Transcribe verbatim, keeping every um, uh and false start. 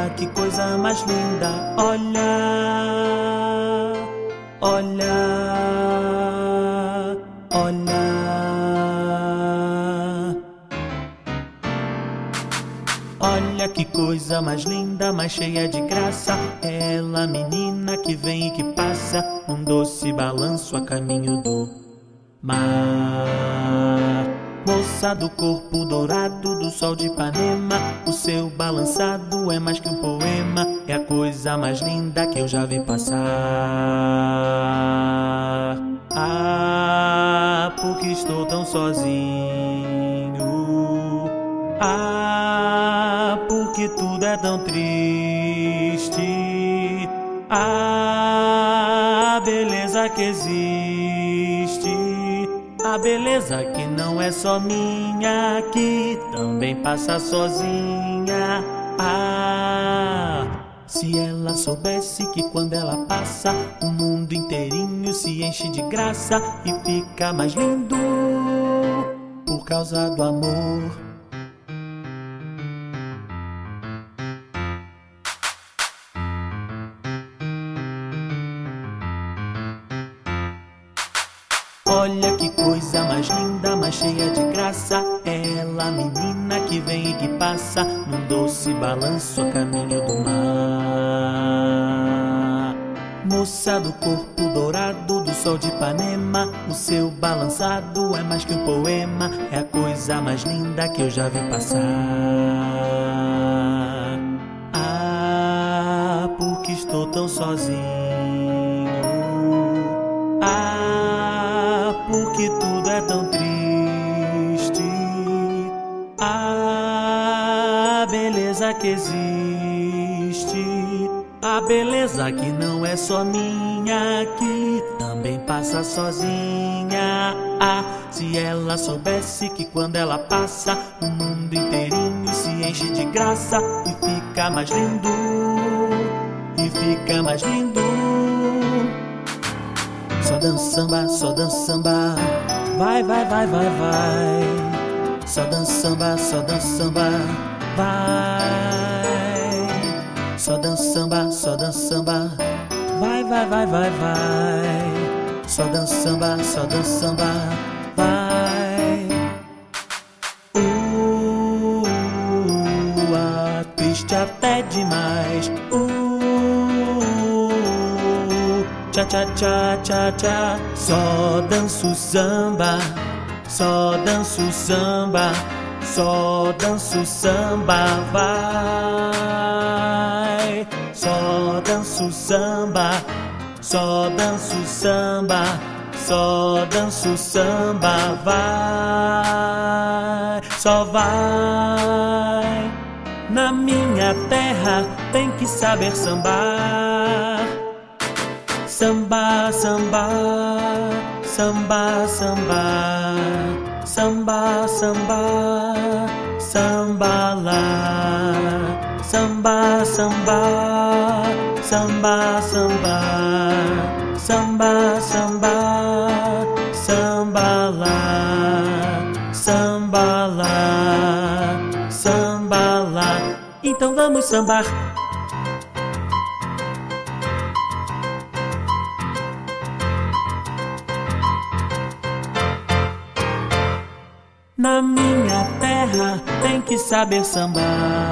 Olha que coisa mais linda, olha, olha, olha. Olha que coisa mais linda, mais cheia de graça, ela, menina que vem e que passa, num doce balanço a caminho do mar. Moça do corpo dourado do sol de Ipanema, o seu balançado é mais que um poema, é a coisa mais linda que eu já vi passar. Ah, porque estou tão sozinho. Ah, porque tudo é tão triste. Ah, a beleza que existe, a beleza que não é só minha, que também passa sozinha. Ah, se ela soubesse que quando ela passa, o mundo inteirinho se enche de graça e fica mais lindo por causa do amor. Olha que coisa mais linda, mais cheia de graça, ela, menina que vem e que passa, num doce balanço a caminho do mar. Moça do corpo dourado do sol de Ipanema, o seu balançado é mais que um poema, é a coisa mais linda que eu já vi passar. Ah, porque estou tão sozinho. Ah, porque tudo é tão triste. A beleza que existe, a beleza que não é só minha, que também passa sozinha. Ah, se ela soubesse que quando ela passa, o mundo inteirinho se enche de graça e fica mais lindo, e fica mais lindo. Só dança samba, só dança samba, vai, vai, vai, vai, vai. Só dança samba, só dança samba, vai. Só dança samba, só dança samba, vai, vai, vai, vai, vai. Só dança samba, só dança samba, vai. Uh, uh, triste até demais. Uh, Tcha, tcha, tcha, tcha, tcha. Só danço samba, só danço samba, só danço samba, vai. Só danço samba, só danço samba, só danço samba, vai. Só vai. Na minha terra tem que saber sambar. Samba, samba, samba, samba, samba, samba, samba lá. Samba, samba, samba, samba, samba, samba, samba lá. Samba lá, samba lá. Então vamos sambar. Na minha terra tem que saber sambar.